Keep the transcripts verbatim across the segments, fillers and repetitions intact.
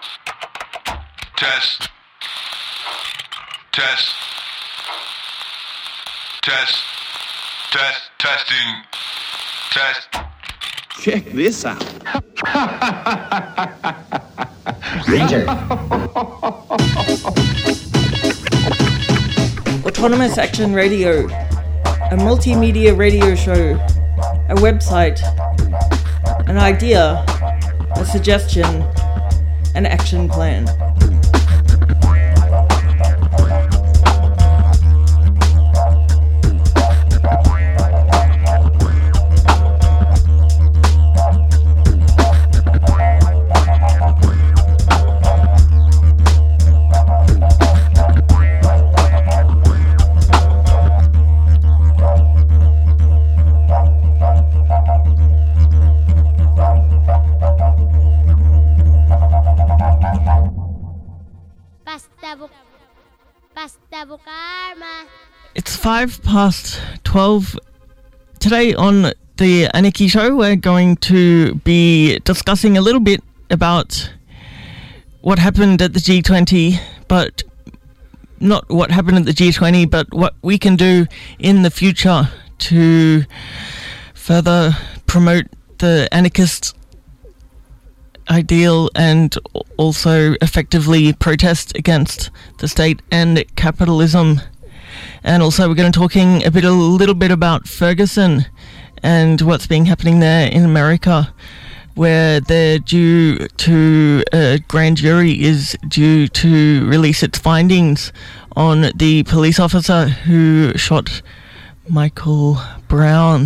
Test. Test. Test. Test. Testing. Test. Check this out. Ranger. Autonomous Action Radio, a multimedia radio show, a website, an idea, a suggestion, an action plan. It's five past twelve. Today on the Aniki Show, we're going to be discussing a little bit about what happened at the G twenty, but not what happened at the G twenty, but what we can do in the future to further promote the anarchist ideal and also effectively protest against the state and capitalism. And also we're going to be talking a bit, a little bit about Ferguson and what's been happening there in America, where they're due to, a grand jury is due to release its findings on the police officer who shot Michael Brown.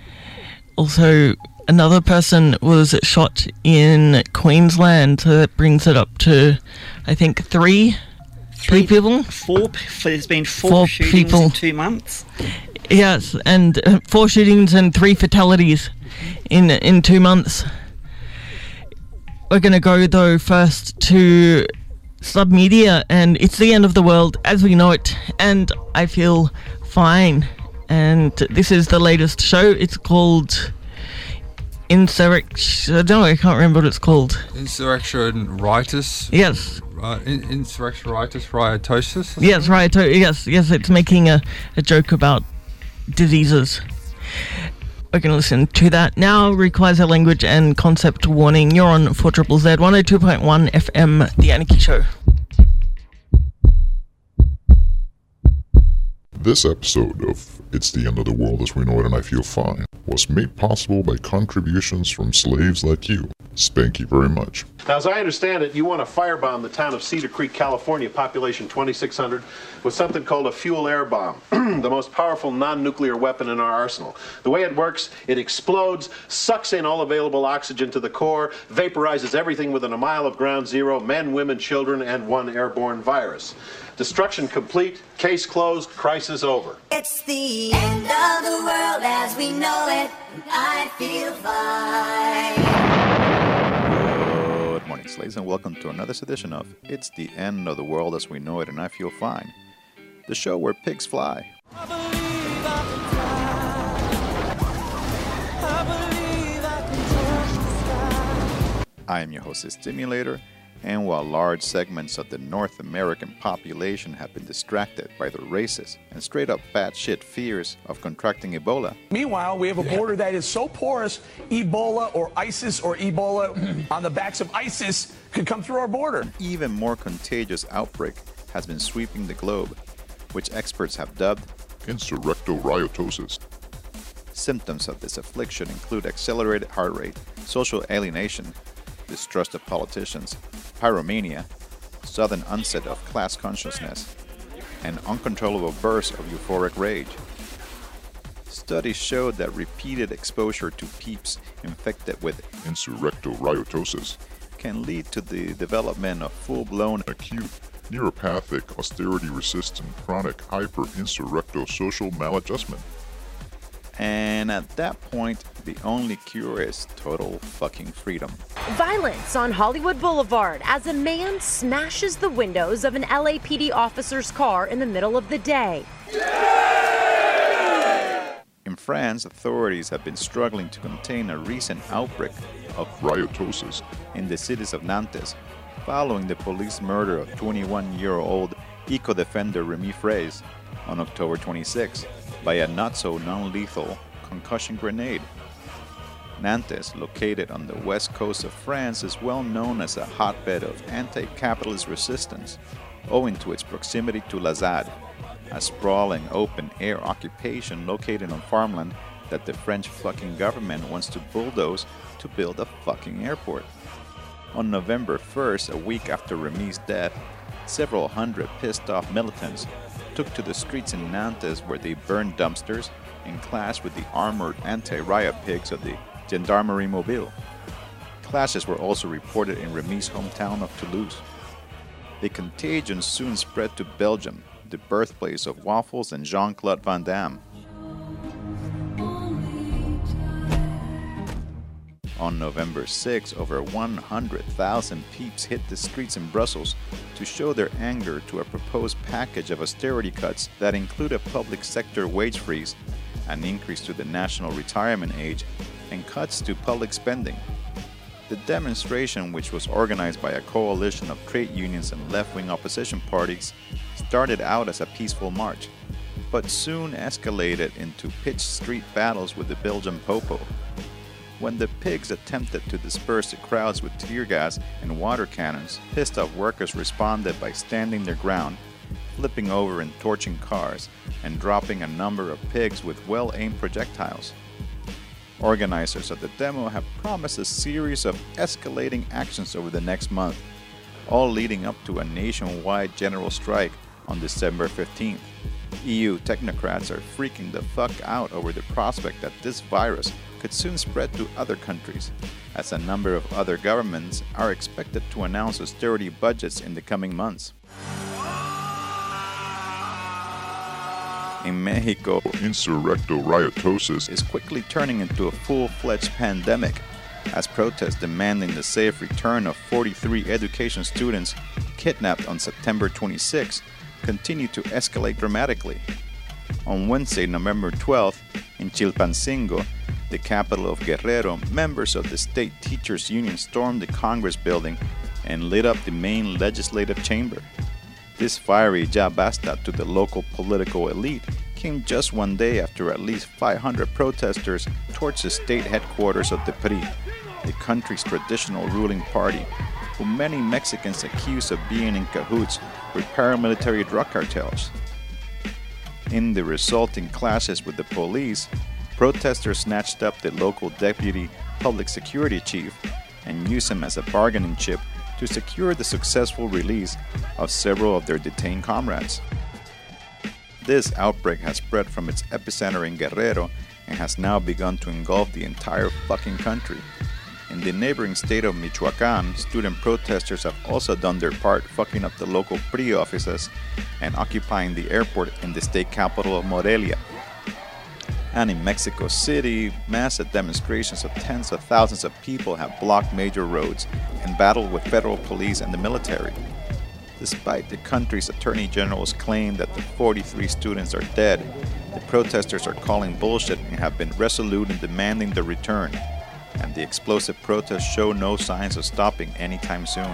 Also, another person was shot in Queensland, so that brings it up to, I think, three, three, three people? Four, there's been four, four shootings people. in two months. Yes, and uh, four shootings and three fatalities in in two months. We're going to go, though, first to Submedia, and it's the end of the world as we know it, and I feel fine. And this is the latest show. It's called Insurrection. No, I can't remember what it's called. Insurrectionitis. Yes. Right. In- insurrectionitis, riotosis. Yes, rioto- Yes, yes. It's making a, a joke about diseases. We're going to listen to that now. Requires a language and concept warning. You're on four Z Z Z one oh two point one F M, The Anarchy Show. This episode of It's the End of the World as We Know It and I Feel Fine was made possible by contributions from slaves like you. Spank you very much. Now, as I understand it, you want to firebomb the town of Cedar Creek, California, population twenty-six hundred, with something called a fuel-air bomb, the most powerful non-nuclear weapon in our arsenal. The way it works, it explodes, sucks in all available oxygen to the core, vaporizes everything within a mile of ground zero, men, women, children, and one airborne virus. Destruction complete, case closed, crisis over. It's the end of the world as we know it, and I feel fine. Good morning, slaves, and welcome to another edition of It's the End of the World as We Know It and I Feel Fine, the show where pigs fly. I believe I can fly. I believe I can touch the sky. I am your host, Stimulator. And while large segments of the North American population have been distracted by the racist and straight-up batshit fears of contracting Ebola, meanwhile, we have a border that is so porous, Ebola or ISIS or Ebola on the backs of ISIS could come through our border. An even more contagious outbreak has been sweeping the globe, which experts have dubbed insurrectoriotosis. Symptoms of this affliction include accelerated heart rate, social alienation, distrust of politicians, pyromania, sudden onset of class consciousness, and uncontrollable bursts of euphoric rage. Studies showed that repeated exposure to peeps infected with insurrectoriotosis can lead to the development of full-blown acute, neuropathic, austerity-resistant, chronic hyper-insurrecto-social maladjustment. And at that point, the only cure is total fucking freedom. Violence on Hollywood Boulevard as a man smashes the windows of an L A P D officer's car in the middle of the day. In France, authorities have been struggling to contain a recent outbreak of riotosis in the cities of Nantes, following the police murder of twenty-one-year-old eco-defender Remy Fraisse on October twenty-sixth by a not-so-non-lethal concussion grenade. Nantes, located on the west coast of France, is well known as a hotbed of anti-capitalist resistance, owing to its proximity to Lazade, a sprawling open-air occupation located on farmland that the French fucking government wants to bulldoze to build a fucking airport. On November first, a week after Remy's death, several hundred pissed-off militants took to the streets in Nantes where they burned dumpsters and clashed with the armored anti-riot pigs of the Gendarmerie Mobile. Clashes were also reported in Remy's hometown of Toulouse. The contagion soon spread to Belgium, the birthplace of waffles and Jean-Claude Van Damme. On November sixth, over one hundred thousand peeps hit the streets in Brussels to show their anger to a proposed package of austerity cuts that include a public sector wage freeze, an increase to the national retirement age, and cuts to public spending. The demonstration, which was organized by a coalition of trade unions and left-wing opposition parties, started out as a peaceful march, but soon escalated into pitched street battles with the Belgian Popo. When the pigs attempted to disperse the crowds with tear gas and water cannons, pissed-off workers responded by standing their ground, flipping over and torching cars, and dropping a number of pigs with well-aimed projectiles. Organizers of the demo have promised a series of escalating actions over the next month, all leading up to a nationwide general strike on December fifteenth. E U technocrats are freaking the fuck out over the prospect that this virus could soon spread to other countries, as a number of other governments are expected to announce austerity budgets in the coming months. In Mexico, insurrecto riotosas is quickly turning into a full-fledged pandemic, as protests demanding the safe return of forty-three education students kidnapped on September twenty-sixth continue to escalate dramatically. On Wednesday, November twelfth, in Chilpancingo, the capital of Guerrero, members of the State Teachers Union stormed the Congress building and lit up the main legislative chamber. This fiery ya basta to the local political elite came just one day after at least five hundred protesters torched the state headquarters of the P R I, the country's traditional ruling party, who many Mexicans accuse of being in cahoots with paramilitary drug cartels. In the resulting clashes with the police, protesters snatched up the local deputy public security chief and used him as a bargaining chip to secure the successful release of several of their detained comrades. This outbreak has spread from its epicenter in Guerrero and has now begun to engulf the entire fucking country. In the neighboring state of Michoacán, student protesters have also done their part fucking up the local P R I offices and occupying the airport in the state capital of Morelia. And in Mexico City, massive demonstrations of tens of thousands of people have blocked major roads and battled with federal police and the military. Despite the country's attorney general's claim that the forty-three students are dead, the protesters are calling bullshit and have been resolute in demanding their return, and the explosive protests show no signs of stopping anytime soon.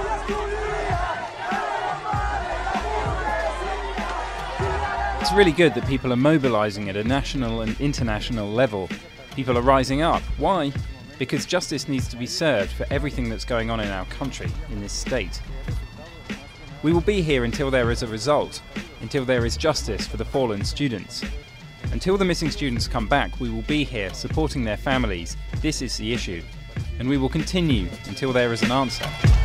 It's really good that people are mobilizing at a national and international level. People are rising up. Why? Because justice needs to be served for everything that's going on in our country, in this state. We will be here until there is a result, until there is justice for the fallen students. Until the missing students come back, we will be here supporting their families. This is the issue. And we will continue until there is an answer.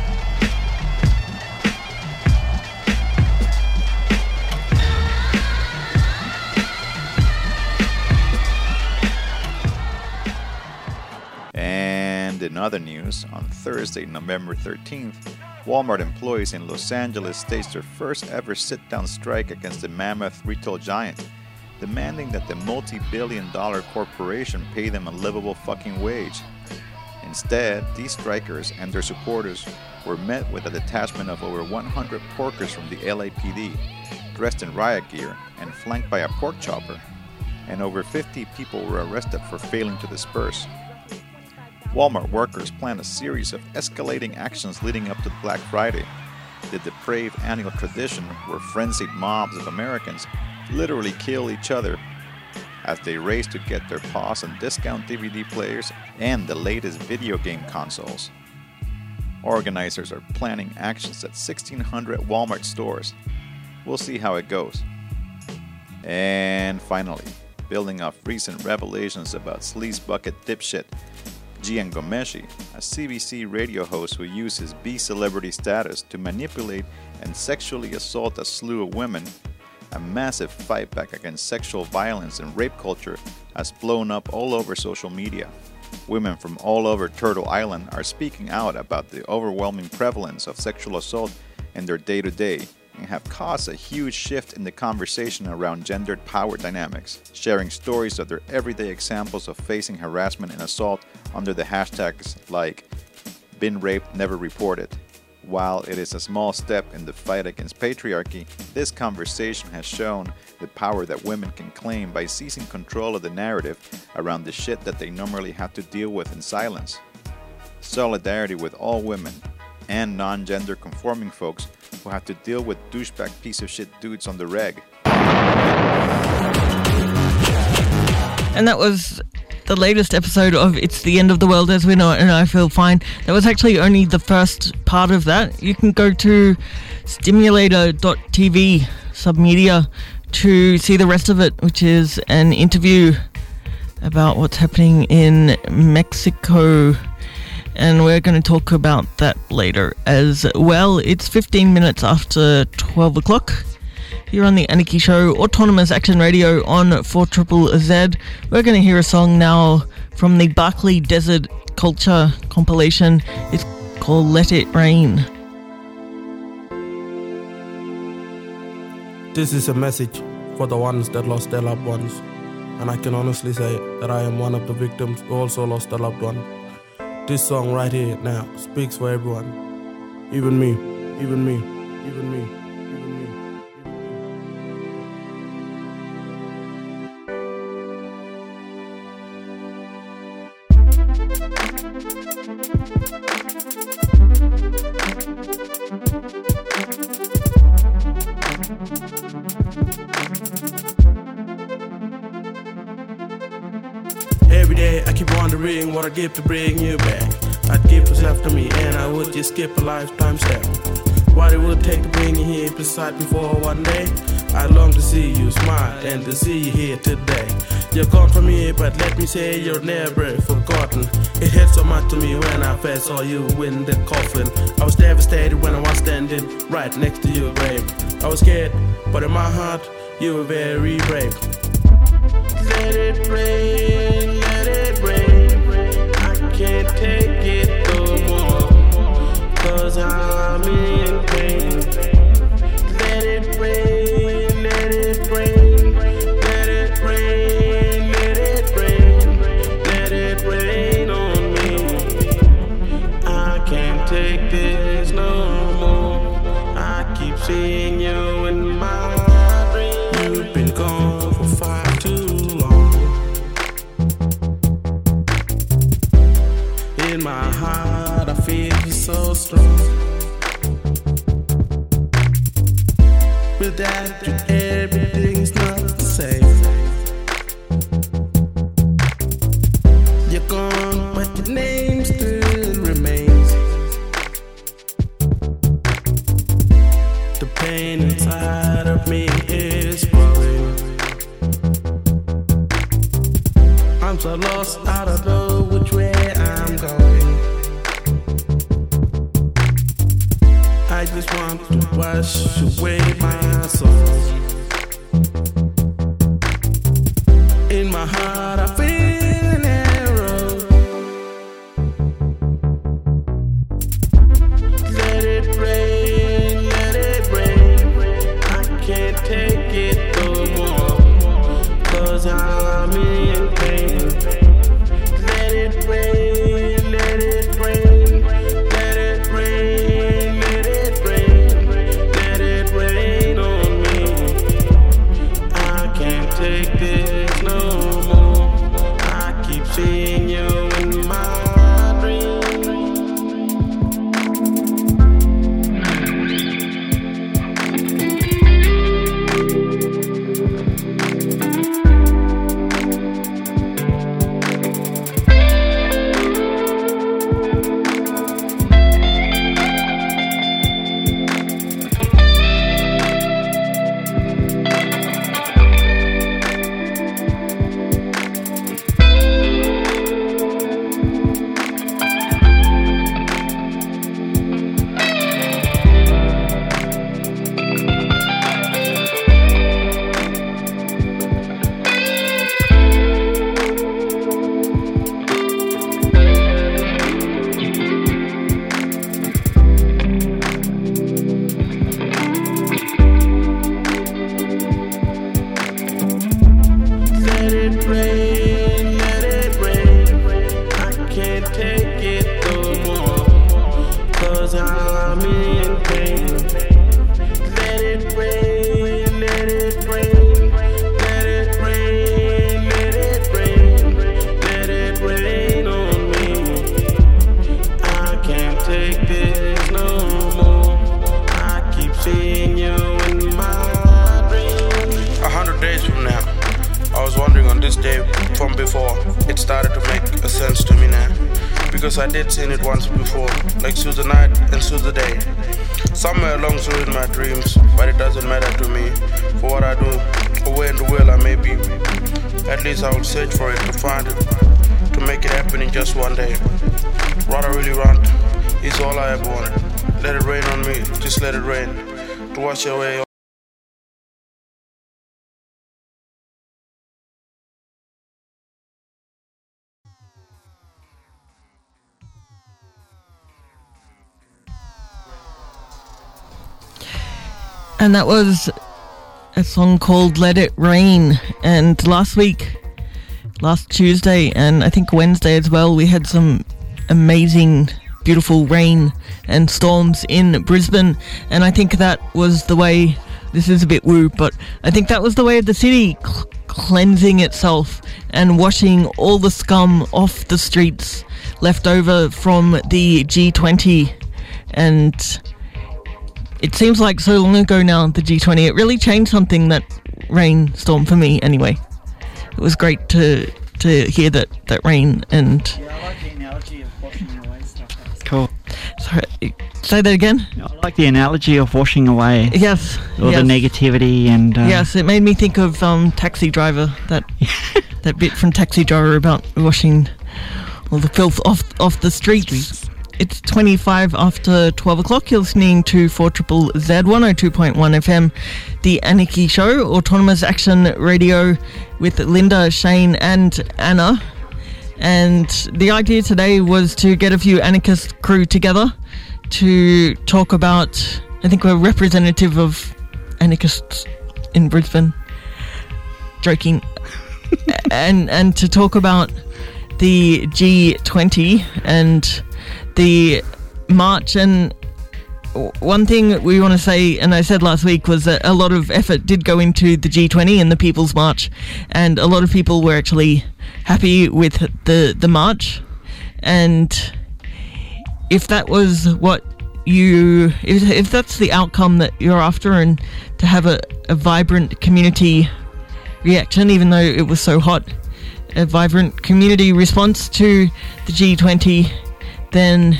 And in other news, on Thursday, November thirteenth, Walmart employees in Los Angeles staged their first ever sit-down strike against the mammoth retail giant, demanding that the multi-billion dollar corporation pay them a livable fucking wage. Instead, these strikers and their supporters were met with a detachment of over one hundred porkers from the L A P D, dressed in riot gear and flanked by a pork chopper, and over fifty people were arrested for failing to disperse. Walmart workers planned a series of escalating actions leading up to Black Friday, the depraved annual tradition where frenzied mobs of Americans literally kill each other as they race to get their paws on discount D V D players and the latest video game consoles. Organizers are planning actions at sixteen hundred Walmart stores. We'll see how it goes. And finally, building off recent revelations about sleaze bucket dipshit Gian Gomeshi, a C B C radio host who used his B-celebrity status to manipulate and sexually assault a slew of women, a massive fight back against sexual violence and rape culture has blown up all over social media. Women from all over Turtle Island are speaking out about the overwhelming prevalence of sexual assault in their day-to-day and have caused a huge shift in the conversation around gendered power dynamics, sharing stories of their everyday examples of facing harassment and assault under the hashtags like "Been Raped, Never Reported." While it is a small step in the fight against patriarchy, this conversation has shown the power that women can claim by seizing control of the narrative around the shit that they normally have to deal with in silence. Solidarity with all women and non-gender conforming folks who have to deal with douchebag piece of shit dudes on the reg. And that was the latest episode of It's the End of the World as We Know It and I Feel Fine. That was actually only the first part of that. You can go to stimulator dot t v submedia to see the rest of it, which is an interview about what's happening in Mexico. And we're going to talk about that later as well. It's fifteen minutes after twelve o'clock. Here on the Anarchy Show, Autonomous Action Radio on four Z Z. We're going to hear a song now from the Barclay Desert Culture compilation. It's called Let It Rain. This is a message for the ones that lost their loved ones. And I can honestly say that I am one of the victims who also lost a loved one. This song right here now speaks for everyone. Even me, even me, even me. Every day I keep wondering what I'd give to bring you back. I'd give what's left of me and I would just skip a lifetime step. What it would take to bring you here beside me for one day. I long to see you smile and to see you here today. You're gone from here, but let me say you're never forgotten. It hurt so much to me when I first saw you in the coffin. I was devastated when I was standing right next to your grave. I was scared, but in my heart, you were very brave. Let it rain, let it rain. I can't take it no more, cause I'm in pain. Let it rain, let it rain. Let it rain, let it rain. Let it rain on me. I can't take this no more. I keep seeing you in my dreams. You've been gone for far too long. In my heart I feel so strong. Without you everything's not the same. You're gone but your name still remains. The pain inside of me is growing. I'm so lost, I don't know which way I'm going. I just want to wash away my sorrows. In my heart I feel an arrow. Let it rain, let it rain. I can't take it no more, cause I'm in pain. Let it rain, let it rain. Let it rain, let it rain. Let it rain on me. I can't take this no more. I'm in pain. Let it rain, let it rain, let it rain, let it rain, let it rain on me. I can't take this no more. I keep seeing you in my dreams. A hundred days from now, I was wondering on this day from before. It started to make a sense to me now, because I did seen it once before, like through the night and through the day. Somewhere along through in my dreams, but it doesn't matter to me. For what I do, or where in the world I may be, at least I will search for it, to find it, to make it happen in just one day. What I really want is all I ever wanted. Let it rain on me, just let it rain, to wash away. And that was a song called Let It Rain. And last week, last Tuesday, and I think Wednesday as well, we had some amazing, beautiful rain and storms in Brisbane. And I think that was the way, this is a bit woo, but I think that was the way of the city cl- cleansing itself and washing all the scum off the streets left over from the G twenty. And it seems like so long ago now, the G twenty. It really changed something, that rainstorm, for me anyway. It was great to to hear that, that rain and... Yeah, I like the analogy of washing away stuff. Cool. Sorry, say that again? I like the analogy of washing away. Yes. All yes. the negativity and... Uh, yes, it made me think of um, Taxi Driver, that that bit from Taxi Driver about washing all the filth off, off the streets. streets. It's twenty-five after twelve o'clock. You're listening to four triple Z one oh two point one F M, The Anarchy Show, Autonomous Action Radio with Linda, Shane and Anna. And the idea today was to get a few anarchist crew together to talk about, I think we're representative of anarchists in Brisbane, joking, and, and to talk about the G twenty and the march. And one thing we want to say, and I said last week, was that a lot of effort did go into the G twenty and the People's March, and a lot of people were actually happy with the, the march. And if that was what you, if, if that's the outcome that you're after, and to have a, a vibrant community reaction, even though it was so hot, a vibrant community response to the G twenty, then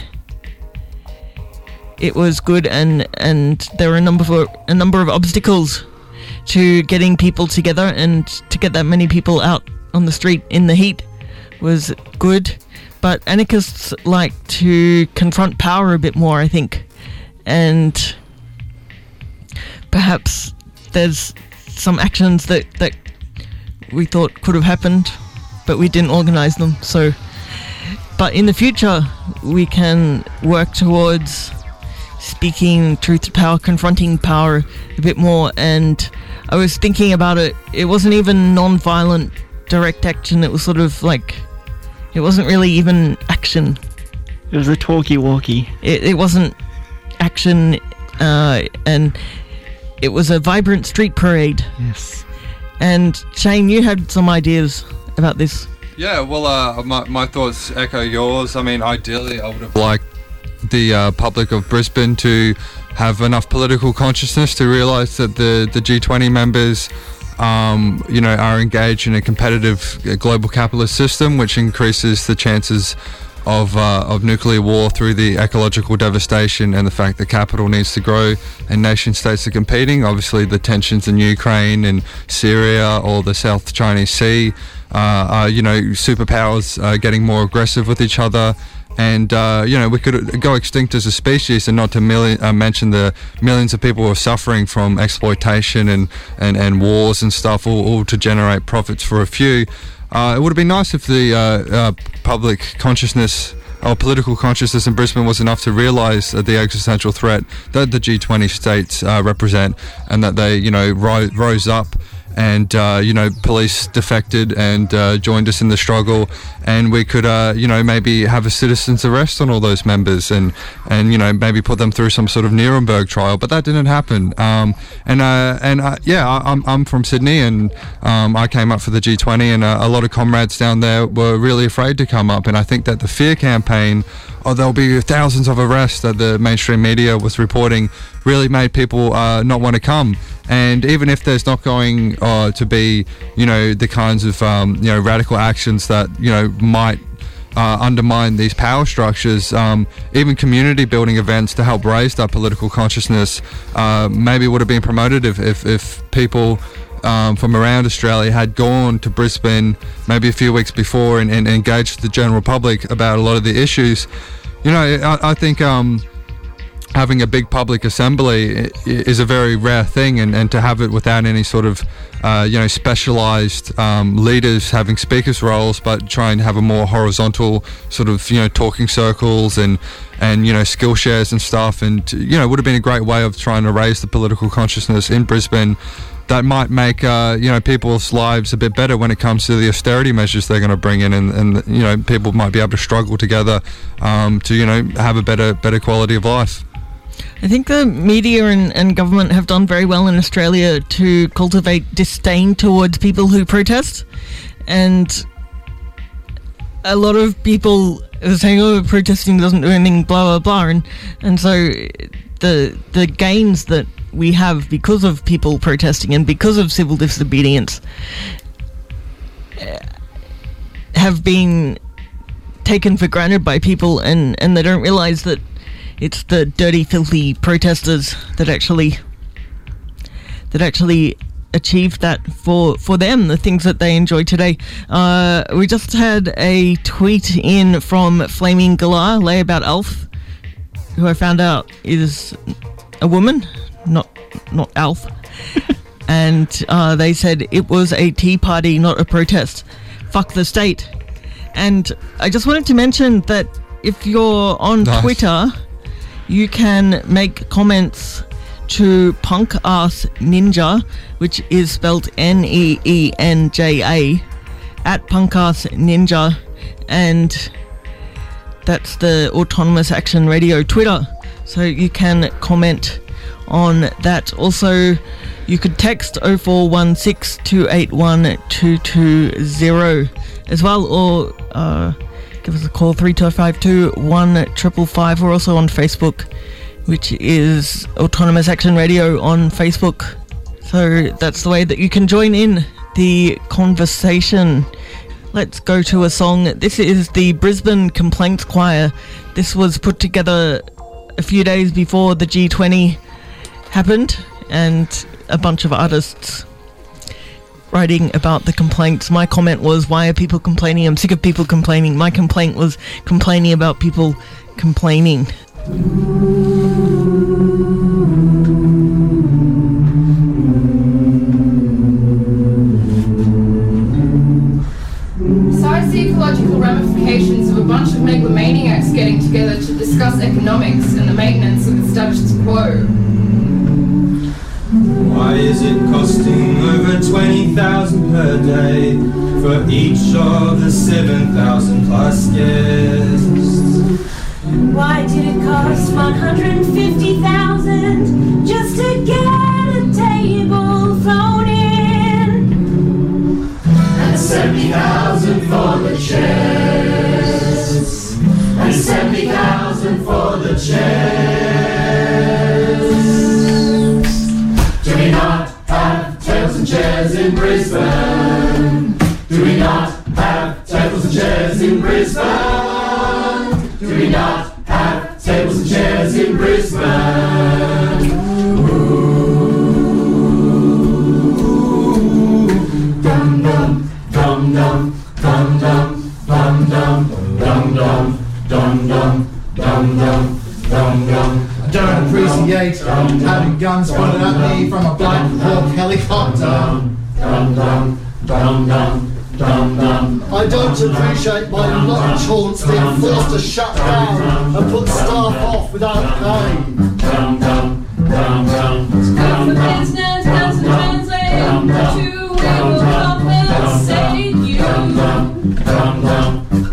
it was good. And, and there were a number of a number of obstacles to getting people together, and to get that many people out on the street in the heat was good. But anarchists like to confront power a bit more, I think, and perhaps there's some actions that, that we thought could have happened, but we didn't organise them. So, but in the future, we can work towards speaking truth to power, confronting power a bit more. And I was thinking about it, it wasn't even non-violent direct action, it was sort of like, it wasn't really even action. It was a talkie-walkie. It, it wasn't action, uh, and it was a vibrant street parade. Yes. And Shane, you had some ideas about this. Yeah, well, uh, my, my thoughts echo yours. I mean, ideally, I would have liked the uh, public of Brisbane to have enough political consciousness to realise that the, the G twenty members, um, you know, are engaged in a competitive global capitalist system, which increases the chances of uh, of nuclear war through the ecological devastation and the fact that capital needs to grow and nation states are competing. Obviously, the tensions in Ukraine and Syria or the South Chinese Sea, uh, are, you know, superpowers uh, getting more aggressive with each other. And, uh, you know, we could go extinct as a species, and not to million, uh, mention the millions of people who are suffering from exploitation and, and, and wars and stuff, all, all to generate profits for a few. Uh, it would have been nice if the uh, uh, public consciousness or political consciousness in Brisbane was enough to realise uh, the existential threat that the G twenty states uh, represent, and that they, you know, ro- rose up and, uh, you know, police defected and uh, joined us in the struggle, and we could, uh, you know, maybe have a citizen's arrest on all those members, and and you know maybe put them through some sort of Nuremberg trial. But that didn't happen. Um, and uh, and uh, yeah, I, I'm I'm from Sydney, and um, I came up for the G twenty, and uh, a lot of comrades down there were really afraid to come up. And I think that the fear campaign, oh, there'll be thousands of arrests that the mainstream media was reporting, really made people uh, not want to come. And even if there's not going uh, to be, you know, the kinds of, um, you know, radical actions that, you know, might uh, undermine these power structures, um, even community building events to help raise that political consciousness uh, maybe would have been promoted if, if, if people um, from around Australia had gone to Brisbane maybe a few weeks before and, and engaged the general public about a lot of the issues. You know, I, I think... Um, having a big public assembly is a very rare thing, and, and to have it without any sort of, uh, you know, specialised um, leaders having speakers roles, but trying to have a more horizontal sort of, you know, talking circles and, and you know, skill shares and stuff, and, you know, would have been a great way of trying to raise the political consciousness in Brisbane that might make, uh, you know, people's lives a bit better when it comes to the austerity measures they're going to bring in, and, and, you know, people might be able to struggle together um, to, you know, have a better, better quality of life. I think the media and, and government have done very well in Australia to cultivate disdain towards people who protest, and a lot of people are saying, oh, protesting doesn't do anything, blah, blah, blah, and, and so the the gains that we have because of people protesting and because of civil disobedience have been taken for granted by people, and, and they don't realise that it's the dirty, filthy protesters that actually that actually achieved that for, for them, the things that they enjoy today. Uh, we just had a tweet in from Flaming Galar, Layabout Alf, who I found out is a woman, not not Alf. And uh, they said it was a tea party, not a protest. Fuck the state. And I just wanted to mention that if you're on nice. Twitter, you can make comments to Punk Ass Ninja, which is spelled N E E N J A, at Punk Ass Ninja, and that's the Autonomous Action Radio Twitter. So you can comment on that. Also, you could text oh four one six, two eight one, two two zero as well, or uh, give us a call, three two five two, one five five five. We're also on Facebook, which is Autonomous Action Radio on Facebook. So that's the way that you can join in the conversation. Let's go to a song. This is the Brisbane Complaints Choir. This was put together a few days before the G twenty happened, and a bunch of artists writing about the complaints. My comment was, why are people complaining? I'm sick of people complaining. My complaint was complaining about people complaining. Besides the ecological ramifications of a bunch of megalomaniacs getting together to discuss economics and the maintenance of the status quo. Why is it costing over twenty thousand per day for each of the seven thousand plus guests? Why did it cost one hundred fifty thousand just to get a table thrown in? And seventy thousand for the chairs. And seventy thousand for the chairs. Do we not have tables and chairs in Brisbane? Do we not have tables and chairs in Brisbane? Do we not have tables and chairs in Brisbane? Ooh. Dum dum, dum dum, dum dum, dum dum, dum dum, dum dum, dum dum, dum dum. I don't appreciate having guns pointed at me from a Black Hawk helicopter. Dum dum, dum dum, dum dum. I don't appreciate my lot chance being forced to shut down and put staff off without pay. Dum dum, dum dum. Good for business doesn't translate to able compensate you. Dum dum, dum dum,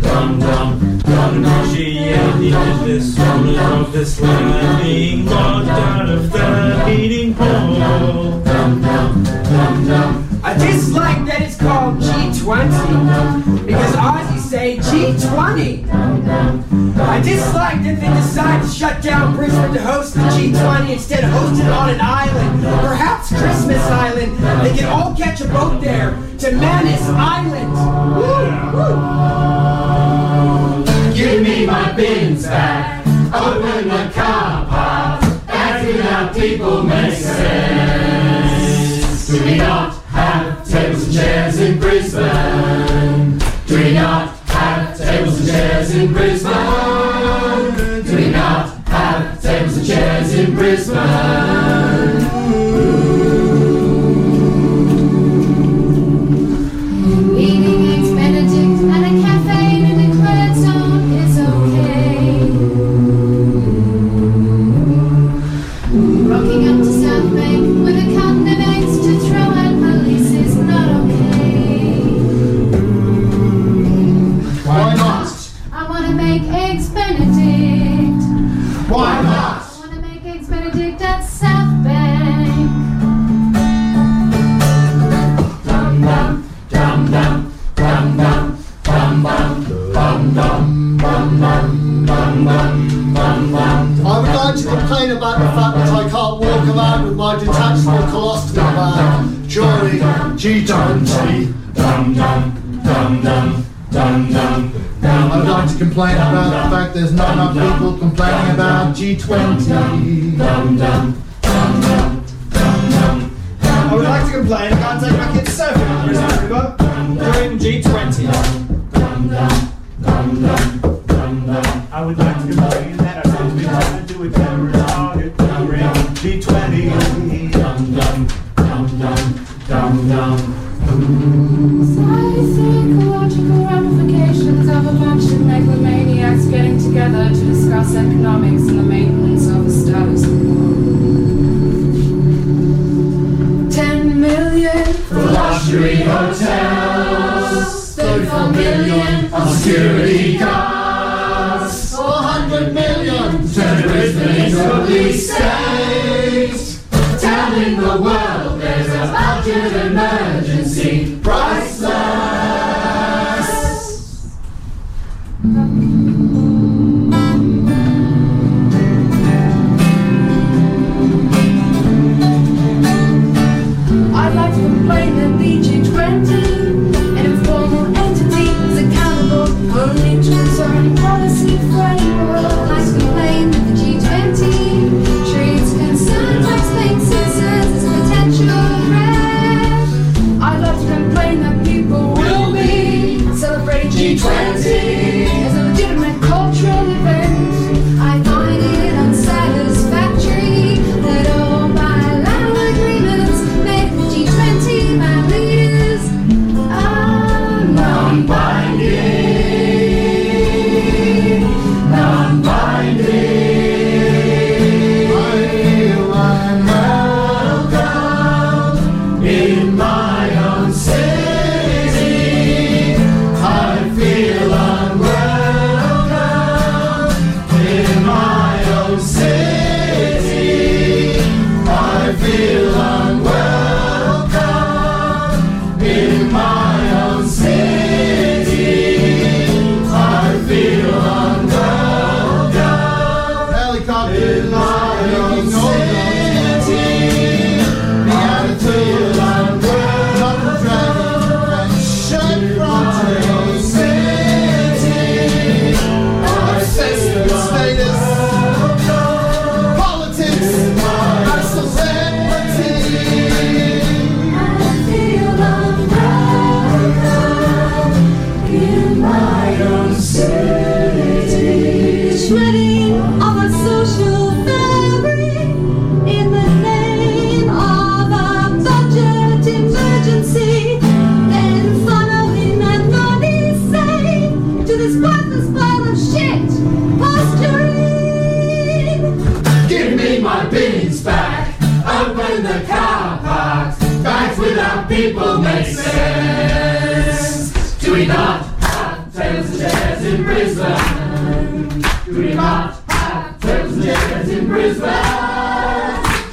Just landing launched out of the heating pool. I dislike that it's called G twenty, because Aussies say G twenty. I dislike that they decided to shut down Brisbane to host the G twenty, instead of hosting it on an island, perhaps Christmas Island. They can all catch a boat there to Manus Island. Woo, woo. Give me my bins back, open the car park, back without people makes sense. Do we not have tables and chairs in Brisbane? Do we not have tables and chairs in Brisbane? Do we not have tables and chairs in Brisbane? Eating eggs Benedict at a cafe in a declared zone is okay. Rocking up to South Bank with a carton of eggs to throw at police is not okay. Why not? I want to make eggs Benedict. Why not? I want to make eggs Benedict at South Bank. Dum dum dum dum dum dum dum dum dum dum dum dum dum dum dum dum. I would like to complain about the fact that I can't walk around with my detachable colostomy bag during G twenty. Dum dum dum dum dum dum. I'd like to complain about the fact there's not enough people complaining about G twenty. Dum dum dum dum dum dum. I would like to complain I can't take my kids surfing on the Brisbane River during G twenty. I would like to complain that I don't be trying to do a terrorist target during G twenty. Psychological ramifications of a bunch of megalomaniacs getting together to discuss economics and the maintenance of a status quo. Ten million For luxury hotels, thirty-four million on security guards, four hundred million turn Brisbane into a police state. Telling the world there's a budget emergency, priceless. I'd like to complain that the G twenty, an informal entity, is accountable only to its own policy framework. I'd like to complain that the G twenty treats concerned taxpaying citizens as a potential threat. I'd like to complain that people will be celebrating G twenty as a legitimate cultural event. I find it unsatisfactory that all bilateral agreements made with G twenty by leaders are non-binding, non-binding. I feel unwelcome in my own city. I feel unwelcome in my own city. I feel unwelcome in my own city. I feel unwelcome Helicopters in my own making city. I feel unwelcome in my own city. I feel unwelcome politics in my and celebrity. I feel unwelcome in my own city. Shredding of a social fabric in the name of a budget emergency, then funneling that money saved to this worthless pile of shit posturing. Give me my bins back, open the car parks, bags without people make sense. Do we not have tables and chairs in Brisbane? Do we not have tables and chairs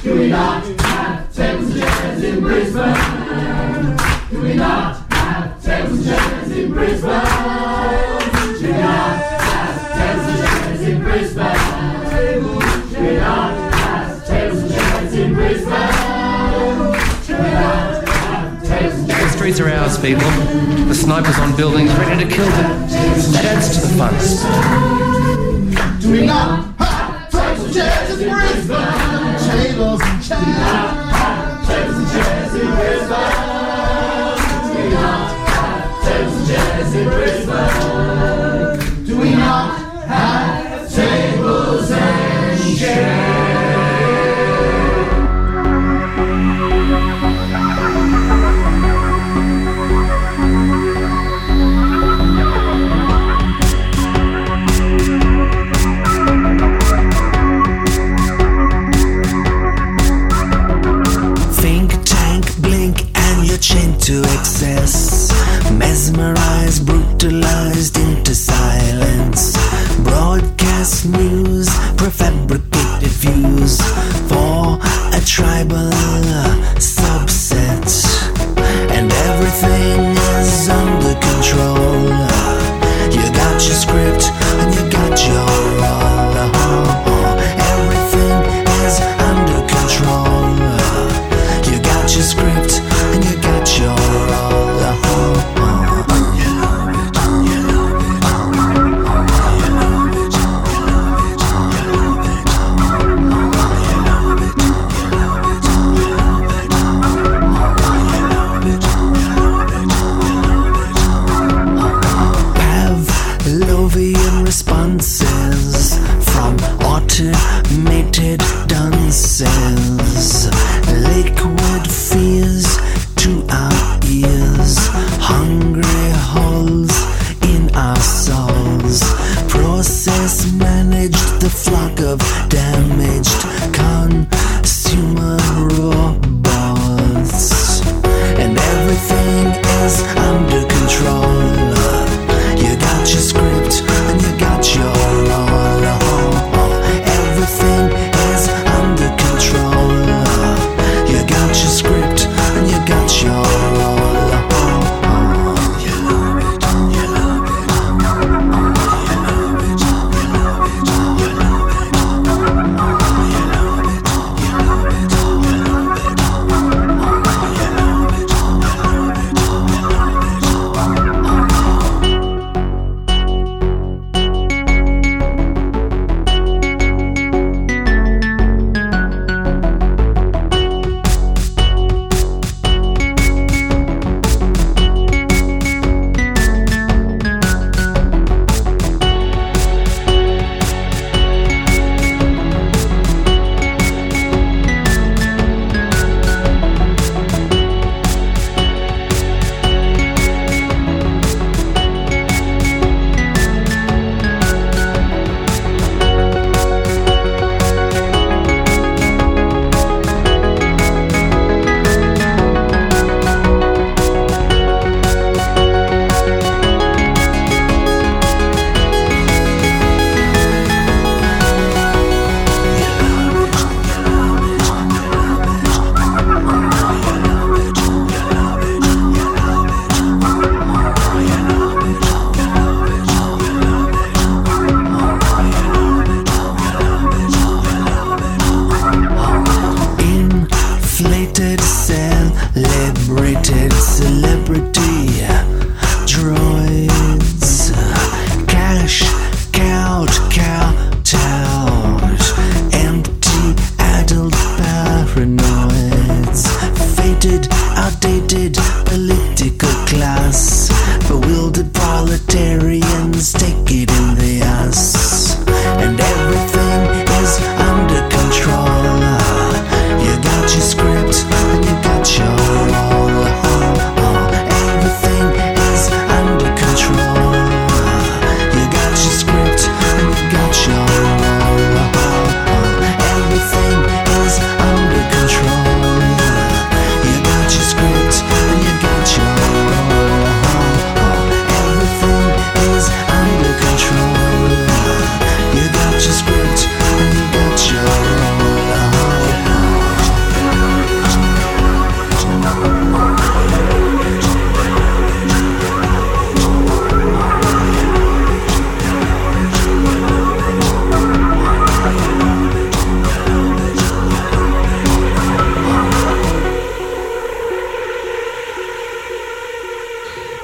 Do we not have tables and chairs in Brisbane? Do we not have tables and chairs in Brisbane? Do we not have tables and chairs in Brisbane? Do we not have tables and chairs in Brisbane? Do we not have tables and chairs? The streets are ours, people. The snipers on buildings ready to kill them. That adds to the fun. Do we not have tables and chairs in Brisbane? Tables and chairs. Tables and chairs in Brisbane. Do we not have tables and chairs in Brisbane? Do we not have tables and chairs?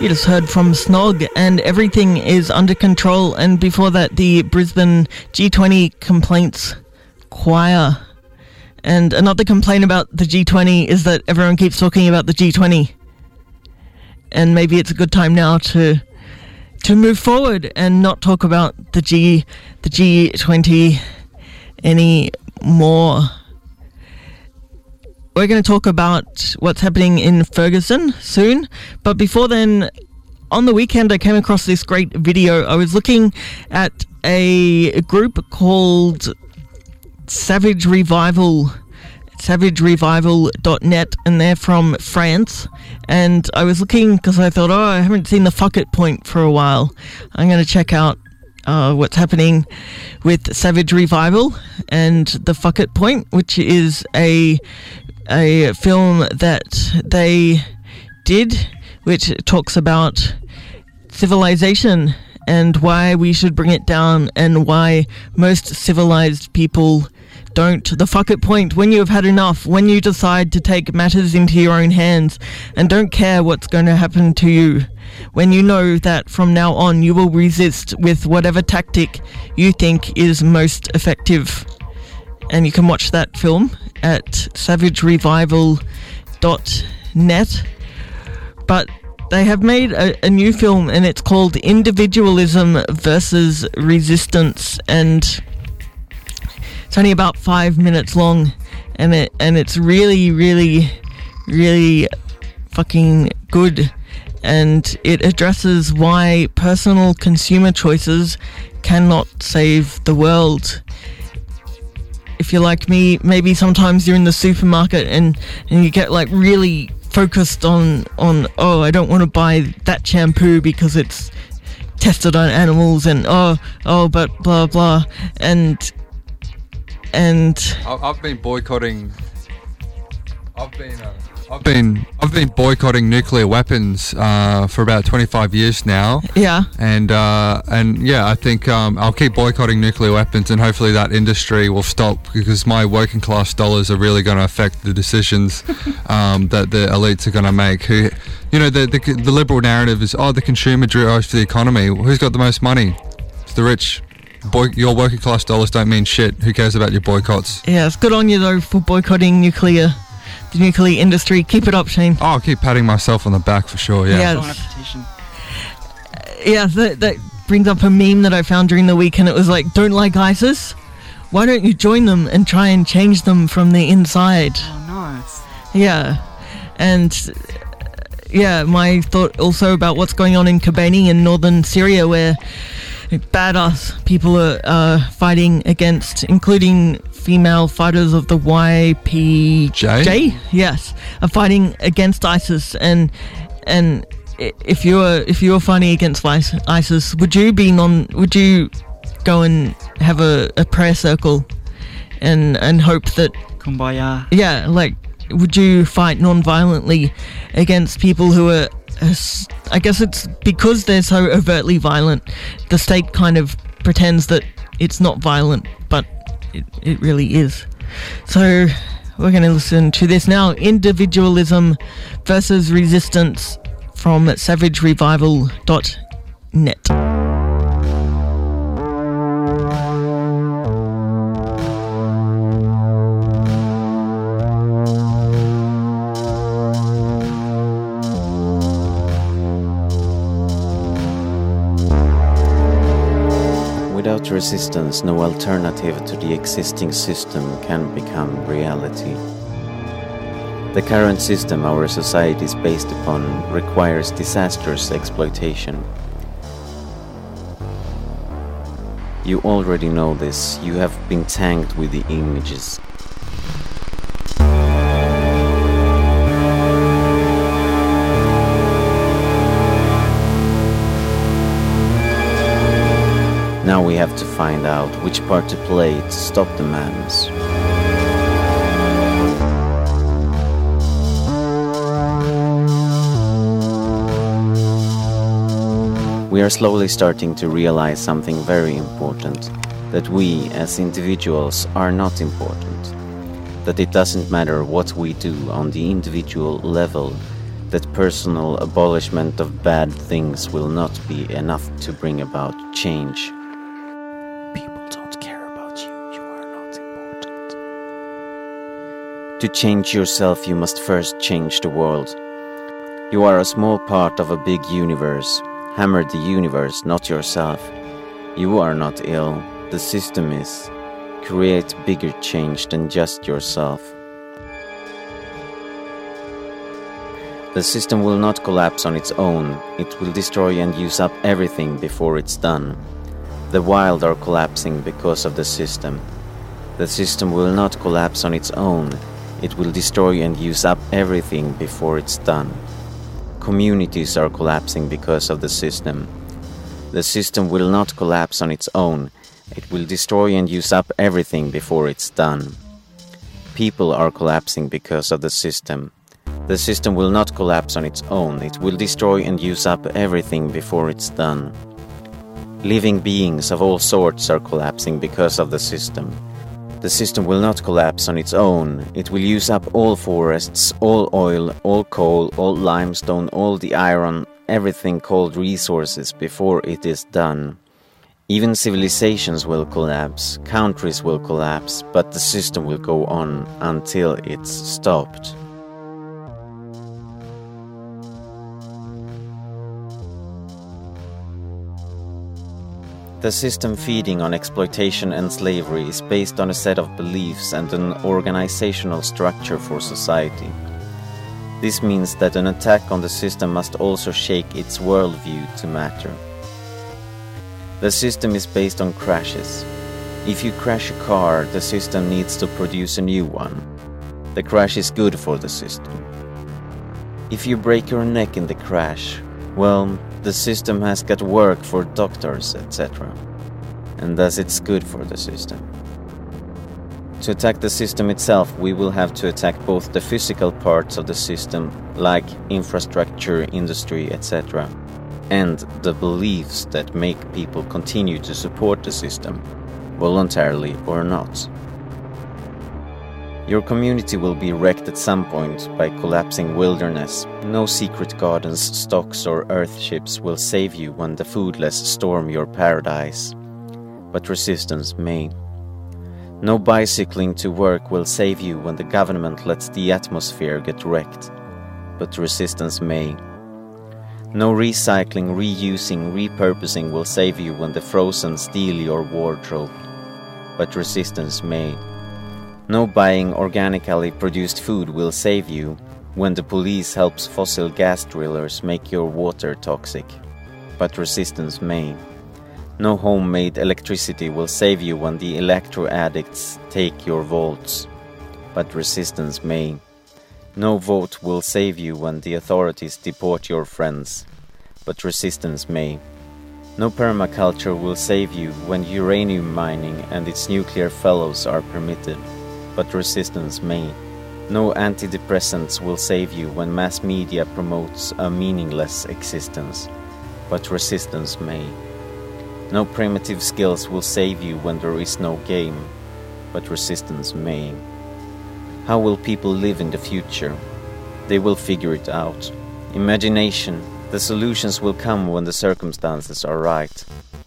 You just heard from Snog, and everything is under control. And before that, the Brisbane G twenty Complaints Choir. And another complaint about the G twenty is that everyone keeps talking about the G twenty. And maybe it's a good time now to to move forward and not talk about the G the G twenty anymore. We're going to talk about what's happening in Ferguson soon, but before then, on the weekend I came across this great video. I was looking at a group called Savage Revival, savage revival dot net, and they're from France. And I was looking because I thought, oh, I haven't seen the Fuck It Point for a while. I'm going to check out uh, what's happening with Savage Revival and the Fuck It Point, which is a a film that they did, which talks about civilization and why we should bring it down and why most civilized people don't. The Fuck It Point, when you have had enough, when you decide to take matters into your own hands and don't care what's going to happen to you, when you know that from now on you will resist with whatever tactic you think is most effective. And you can watch that film at savage revival dot net. But they have made a, a new film, and it's called Individualism versus Resistance, and it's only about five minutes long, and it and it's really, really, really fucking good, and it addresses why personal consumer choices cannot save the world. If you're like me, maybe sometimes you're in the supermarket and, and you get like really focused on, on, oh, I don't want to buy that shampoo because it's tested on animals, and oh, oh, but blah, blah. And, and... I've been boycotting... I've been... Uh, I've been I've been boycotting nuclear weapons uh, for about twenty-five years now. Yeah. And uh, and yeah, I think um, I'll keep boycotting nuclear weapons, and hopefully that industry will stop, because my working class dollars are really going to affect the decisions um, that the elites are going to make. Who, you know, the, the the liberal narrative is, oh, the consumer drives the economy. Who's got the most money? It's the rich. Boy, your working class dollars don't mean shit. Who cares about your boycotts? Yeah, it's good on you though for boycotting nuclear. The nuclear industry. Keep it up, Shane. Oh, I'll keep patting myself on the back for sure, yeah. Yeah, yeah that, that brings up a meme that I found during the week, and it was like, don't like ISIS? Why don't you join them and try and change them from the inside? Oh, nice. Yeah. And, yeah, my thought also about what's going on in Kobani in northern Syria, where badass people are uh, fighting against, including female fighters of the Y P J, yes, are fighting against ISIS. And and if you were if you were fighting against ISIS, would you be non? Would you go and have a, a prayer circle and and hope that Kumbaya? Yeah, like, would you fight non-violently against people who are? I guess it's because they're so overtly violent. The state kind of pretends that it's not violent, but it, it really is. So we're going to listen to this now. Individualism versus Resistance from savage revival dot net. Without resistance, no alternative to the existing system can become reality. The current system our society is based upon requires disastrous exploitation. You already know this, you have been tanked with the images. Now we have to find out which part to play to stop the madness. We are slowly starting to realize something very important, that we as individuals are not important, that it doesn't matter what we do on the individual level, that personal abolishment of bad things will not be enough to bring about change. People don't care about you, you are not important. To change yourself, you must first change the world. You are a small part of a big universe. Hammer the universe, not yourself. You are not ill, the system is. Create bigger change than just yourself. The system will not collapse on its own. It will destroy and use up everything before it's done. The wild are collapsing because of the system. The system will not collapse on its own. It will destroy and use up everything before it's done. Communities are collapsing because of the system. The system will not collapse on its own. It will destroy and use up everything before it's done. People are collapsing because of the system. The system will not collapse on its own. It will destroy and use up everything before it's done. Living beings of all sorts are collapsing because of the system. The system will not collapse on its own. It will use up all forests, all oil, all coal, all limestone, all the iron, everything called resources before it is done. Even civilizations will collapse, countries will collapse, but the system will go on until it's stopped. The system feeding on exploitation and slavery is based on a set of beliefs and an organizational structure for society. This means that an attack on the system must also shake its worldview to matter. The system is based on crashes. If you crash a car, the system needs to produce a new one. The crash is good for the system. If you break your neck in the crash, well, the system has got work for doctors, et cetera. And thus it's good for the system. To attack the system itself, we will have to attack both the physical parts of the system, like infrastructure, industry, et cetera, and the beliefs that make people continue to support the system, voluntarily or not. Your community will be wrecked at some point by collapsing wilderness. No secret gardens, stocks or earthships will save you when the foodless storm your paradise. But resistance may. No bicycling to work will save you when the government lets the atmosphere get wrecked. But resistance may. No recycling, reusing, repurposing will save you when the frozen steal your wardrobe. But resistance may. No buying organically produced food will save you when the police helps fossil gas drillers make your water toxic. But resistance may. No homemade electricity will save you when the electro addicts take your volts. But resistance may. No vote will save you when the authorities deport your friends. But resistance may. No permaculture will save you when uranium mining and its nuclear fellows are permitted. But resistance may. No antidepressants will save you when mass media promotes a meaningless existence. But resistance may. No primitive skills will save you when there is no game. But resistance may. How will people live in the future? They will figure it out. Imagination. The solutions will come when the circumstances are right.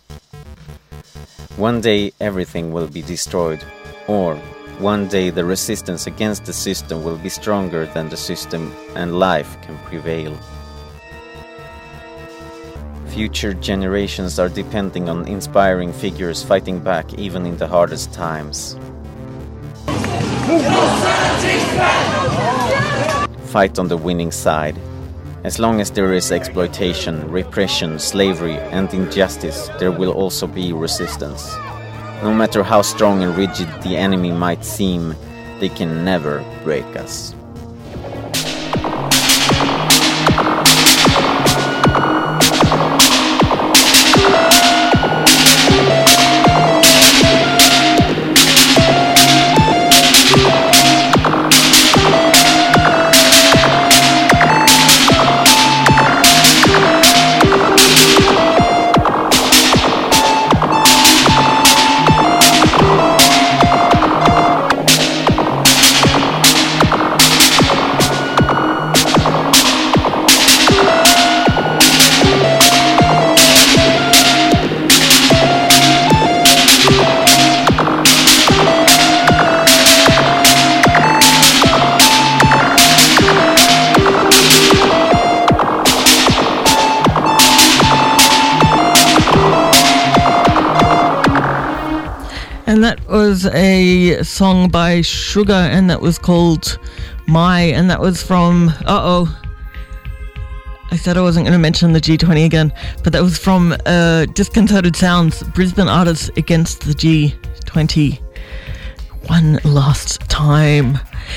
One day everything will be destroyed. Or one day the resistance against the system will be stronger than the system and life can prevail. Future generations are depending on inspiring figures fighting back even in the hardest times. Fight on the winning side. As long as there is exploitation, repression, slavery and injustice, there will also be resistance. No matter how strong and rigid the enemy might seem, they can never break us. And that was a song by Sugar, and that was called My, and that was from, uh-oh, I said I wasn't going to mention the G twenty again, but that was from uh, Disconcerted Sounds, Brisbane artists against the G twenty. One last time.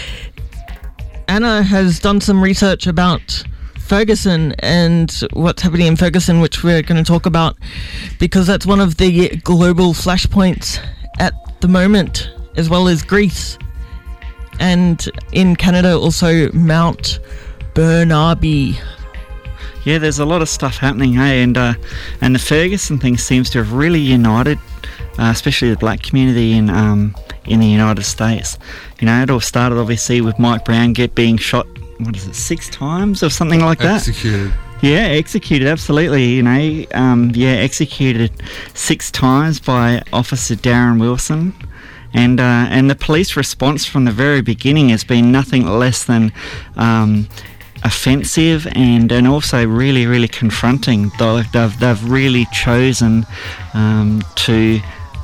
Anna has done some research about Ferguson and what's happening in Ferguson, which we're going to talk about, because that's one of the global flashpoints at the moment, as well as Greece. And in Canada, also Mount Burnaby. Yeah, there's a lot of stuff happening, hey, and uh, and the Ferguson thing seems to have really united, uh, especially the black community in um, in the United States. You know, it all started obviously with Mike Brown get being shot, what is it, six times or something like that? Executed. Yeah, executed, absolutely, you know, um, yeah, executed six times by Officer Darren Wilson. And uh, and the police response from the very beginning has been nothing less than um, offensive and, and also really, really confronting. They've, they've, they've really chosen um, to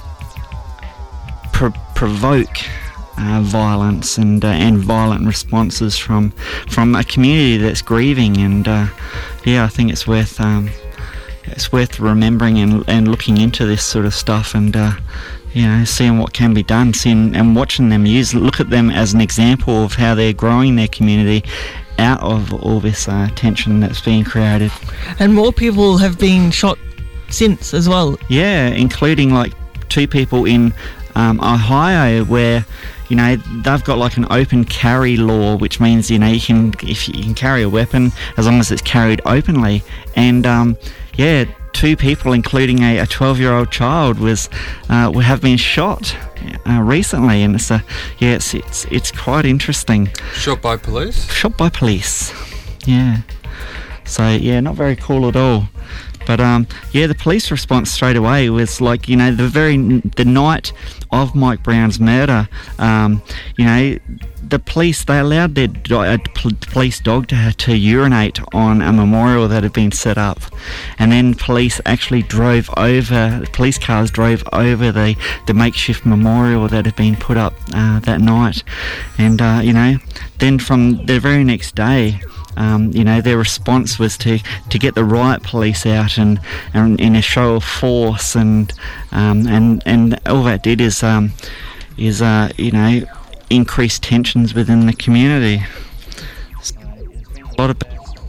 pro- provoke uh, violence and uh, and violent responses from from a community that's grieving. And uh, yeah, I think it's worth um, it's worth remembering and and looking into this sort of stuff, and uh, you know, seeing what can be done, seeing and watching them use, look at them as an example of how they're growing their community out of all this uh, tension that's being created. And more people have been shot since as well. Yeah, including like two people in um, Ohio, where, you know, they've got like an open carry law, which means, you know, you can if you can carry a weapon as long as it's carried openly. And um, yeah, two people, including a twelve-year-old child, was uh, have been shot uh, recently, and it's a yeah, it's, it's it's quite interesting. Shot by police? Shot by police. Yeah. So yeah, not very cool at all. But um, yeah, the police response straight away was like, you know, the very the night of Mike Brown's murder, um, you know, the police, they allowed their do- uh, police dog to to urinate on a memorial that had been set up, and then police actually drove over, police cars drove over the, the makeshift memorial that had been put up uh, that night. And uh, you know, then from the very next day, Um, you know, their response was to, to get the riot police out and, and in a show of force, and um, and and all that did is um, is uh, you know, increase tensions within the community. So a lot of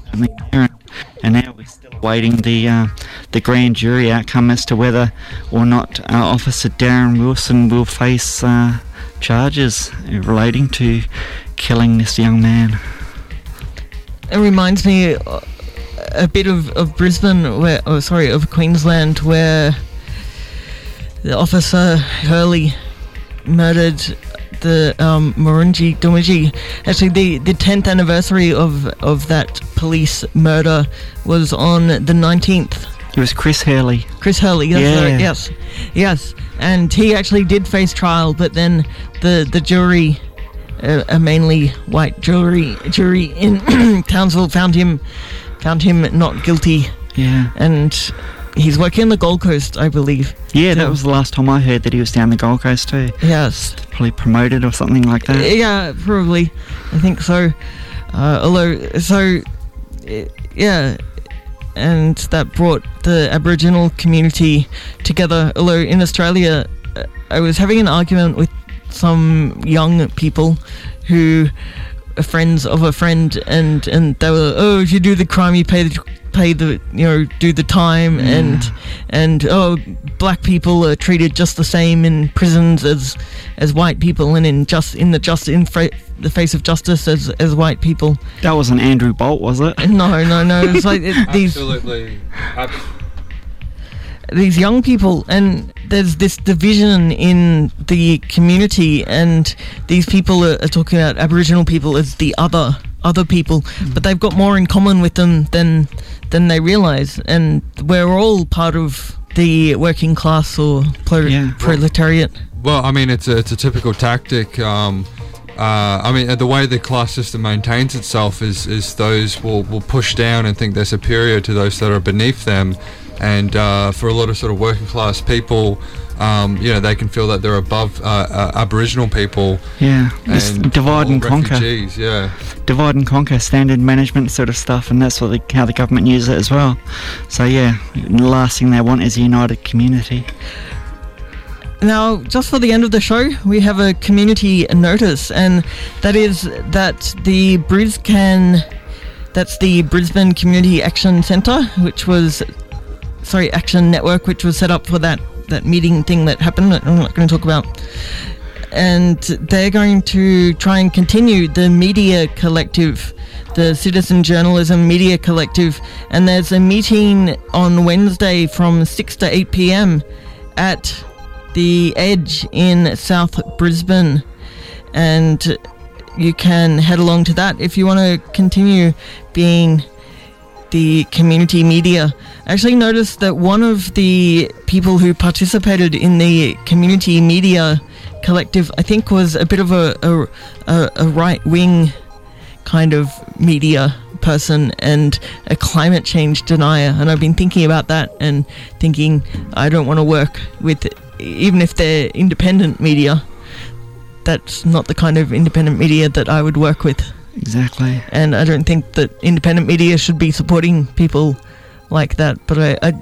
and now we're still awaiting the uh, the grand jury outcome as to whether or not uh, Officer Darren Wilson will face uh, charges relating to killing this young man. It reminds me a bit of, of Brisbane, where, oh sorry, of Queensland, where the officer Hurley murdered the um, Murungi Doomadgee. Actually, the, the tenth anniversary of, of that police murder was on the nineteenth. It was Chris Hurley. Chris Hurley, yes, yeah. sorry, yes, yes. And he actually did face trial, but then the, the jury... A, a mainly white jury jury in Townsville found him found him not guilty. Yeah. And he's working on the Gold Coast, I believe. Yeah, that was the last time I heard that he was down the Gold Coast too. Yes. Probably promoted or something like that. Yeah, probably. I think so. Uh, although, so, yeah, and that brought the Aboriginal community together. Although in Australia, I was having an argument with some young people who are friends of a friend, and and they were, oh, if you do the crime you pay the pay the you know do the time. Yeah. and and oh, black people are treated just the same in prisons as as white people, and in just in the just in fra- the face of justice as as white people. That wasn't Andrew Bolt, was it? No, no, no. It's like it, these absolutely. Absolutely. These young people, and there's this division in the community, and these people are, are talking about Aboriginal people as the other other people, mm. but they've got more in common with them than than they realise, and we're all part of the working class or pro- yeah. proletariat. Well, I mean, it's a, it's a typical tactic. Um, uh, I mean, the way the class system maintains itself is, is those will, will push down and think they're superior to those that are beneath them. and uh, for a lot of sort of working class people, um, you know, they can feel that they're above uh, uh, Aboriginal people. Yeah, this and divide and conquer. Refugees, yeah. Divide and conquer, standard management sort of stuff, and that's what the, how the government uses it as well. So yeah, the last thing they want is a united community. Now, just for the end of the show, we have a community notice, and that is that the BrisCan, that's the Brisbane Community Action Centre, which was, sorry, Action Network, which was set up for that, that meeting thing that happened, that I'm not going to talk about. And they're going to try and continue the media collective, the Citizen Journalism Media Collective, and there's a meeting on Wednesday from six to eight p.m. at The Edge in South Brisbane, and you can head along to that if you want to continue being the community media. I actually noticed that one of the people who participated in the community media collective, I think, was a bit of a, a, a, a right-wing kind of media person and a climate change denier, and I've been thinking about that and thinking I don't want to work with, even if they're independent media, that's not the kind of independent media that I would work with. Exactly. And I don't think that independent media should be supporting people like that, but I, I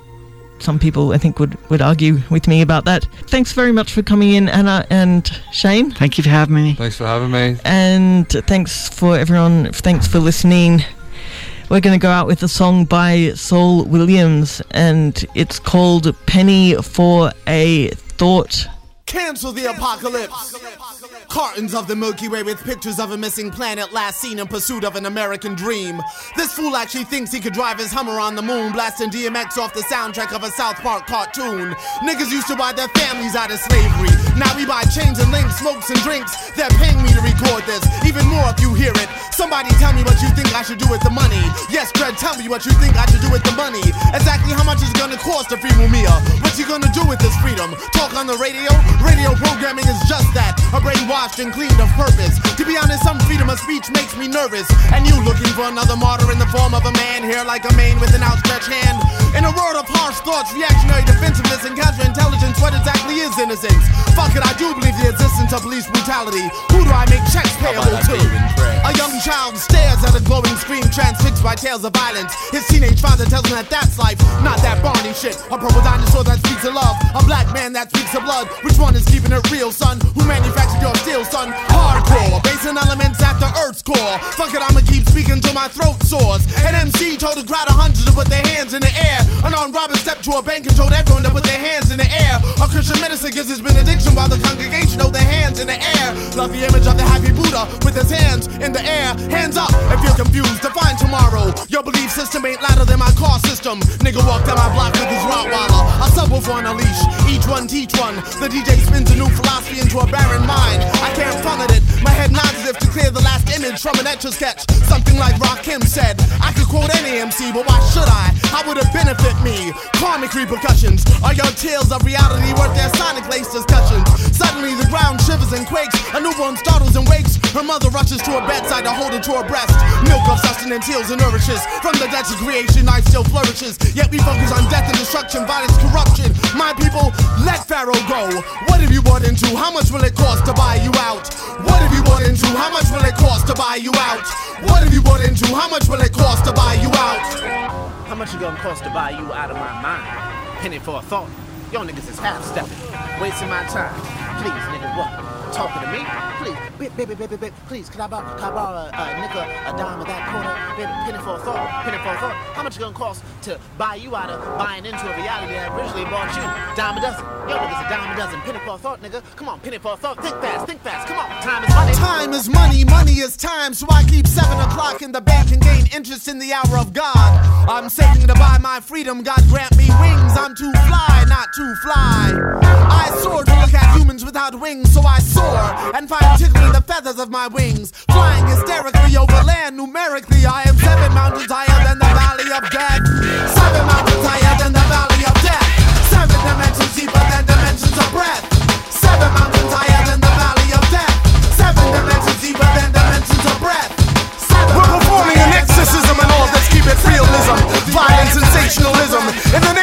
some people I think would, would argue with me about that. Thanks very much for coming in, Anna and Shane. Thank you for having me. Thanks for having me. And thanks for everyone, thanks for listening. We're going to go out with a song by Saul Williams, and it's called Penny for a Thought. Cancel the apocalypse. Cartons of the Milky Way with pictures of a missing planet last seen in pursuit of an American dream. This fool actually thinks he could drive his Hummer on the moon, blasting D M X off the soundtrack of a South Park cartoon. Niggas used to buy their families out of slavery. Now we buy chains and links, smokes and drinks. They're paying me to record this, even more if you hear it. Somebody tell me what you think I should do with the money. Yes, Dread, tell me what you think I should do with the money. Exactly how much is gonna cost a free Mumia? What you gonna do with this freedom? Talk on the radio? Radio programming is just that, a brainwashed and cleaned of purpose. To be honest, some freedom of speech makes me nervous. And you looking for another martyr in the form of a man, here like a man with an outstretched hand. In a world of harsh thoughts, reactionary defensiveness, and counterintelligence, what exactly is innocence? Fuck it, I do believe the existence of police brutality. Who do I make checks payable to? A young child stares at a glowing screen, transfixed by tales of violence. His teenage father tells him that that's life, not that Barney shit. A purple dinosaur that speaks of love, a black man that speaks of blood. Which one is keeping it real, son? Who manufactured your steel, son? Hardcore, basing elements at the Earth's core. Fuck it, I'ma keep speaking till my throat sores. An M C told a crowd of hundreds to put their hands in the air. An armed robber stepped to a bank and told everyone to put their hands in the air. A Christian minister gives his benediction while the congregation hold their hands in the air. Love the image of the happy Buddha with his hands in the air. Hands up if you're confused, define tomorrow. Your belief system ain't louder than my car system. Nigga walked down my block with his Rottweiler, a subwoofer on a leash. Each one teach one. The D J spins a new philosophy into a barren mind. I can't front it. My head nods as if to clear the last image from an etch-a-sketch. Something like Rakim said, I could quote any M C, but why should I? How would it benefit me? Karmic repercussions. Are your tales of reality worth their sonic lace discussions? Suddenly the ground shivers and quakes. A newborn startles and wakes. Her mother rushes to her bedside to hold her to her breast. Milk of sustenance heals and nourishes. From the depths of creation life still flourishes. Yet we focus on death and destruction, violence, corruption. My people, let Pharaoh go. What have you bought into? How much will it cost to buy you out? What have you bought into? How much will it cost to buy you out? What have you bought into? How much will it cost to buy you out? How much it gonna cost to buy you out of my mind? Penny for a thought. Yo niggas is half-stepping, wasting my time. Please, nigga, what? Talking to me? Please, baby, baby, baby, please, can I borrow, can I borrow a, a nickel, a dime of that quarter? Baby, penny for a thought, penny for a thought. How much it gonna cost to buy you out of buying into a reality that originally bought you? Dime a dozen. Yo niggas a dime a dozen. Penny for a thought, nigga. Come on, penny for a thought. Think fast, think fast. Come on, time is money. Time is money, money is time. So I keep seven o'clock in the bank and gain interest in the hour of God. I'm saving to buy my freedom. God grant me wings. I'm too fly, not too fly. I soar to look at humans without wings, so I soar and find tickling the feathers of my wings. Flying hysterically over land, numerically I am seven mountains higher than the valley of death. Seven mountains higher than the valley of death. Seven dimensions deeper than dimensions of breath. Seven mountains higher than the valley of death. Seven dimensions deeper than dimensions of breath. We're performing an exorcism and all, let's keep it realism. Violent sensationalism in the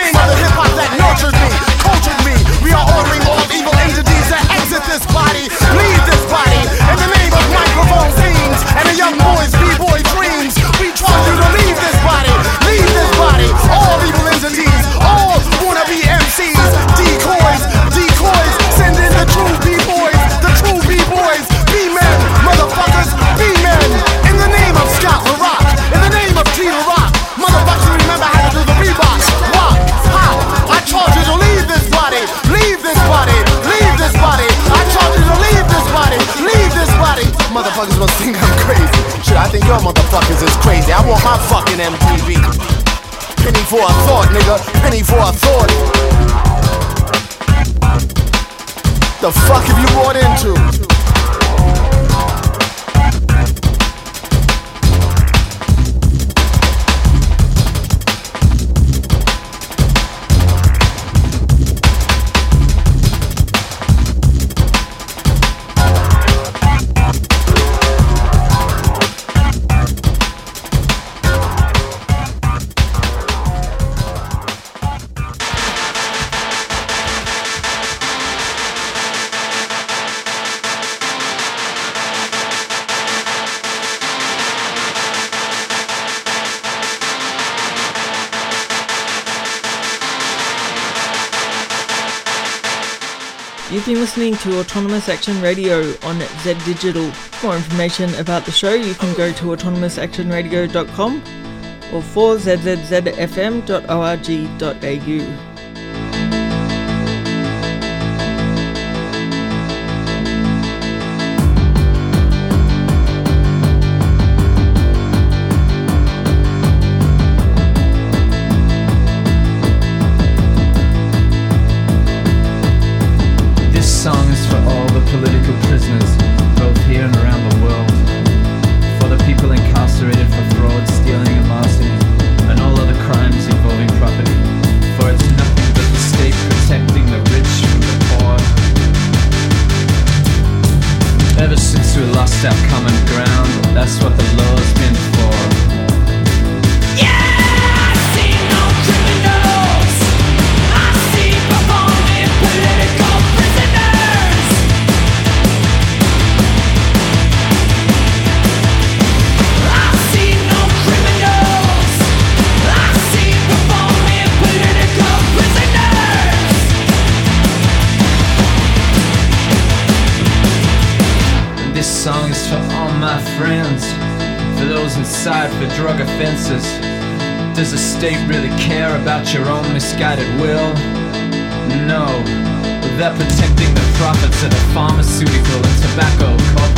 motherfuckers must think I'm crazy. Shit, I think your motherfuckers is crazy. I want my fucking M T V. Penny for a thought, nigga. Penny for a thought. The fuck have you brought into? You've been listening to Autonomous Action Radio on Z Digital. For more information about the show, you can go to autonomous action radio dot com or four z z z f m dot org dot a u. Song is for all the political prisoners, both here and around the world. For the people incarcerated for fraud, stealing and larceny, and all other crimes involving property. For it's nothing but the state protecting the rich from the poor. Ever since we lost our common ground, that's what the law's been for. Yeah, I see no criminals. I see performing political prisoners. I see no criminals. I see performing political prisoners. And this song is for all my friends, for those inside for drug offenses. Does the state really care about your own misguided will? No. They're protecting the profits of the pharmaceutical and tobacco corporations.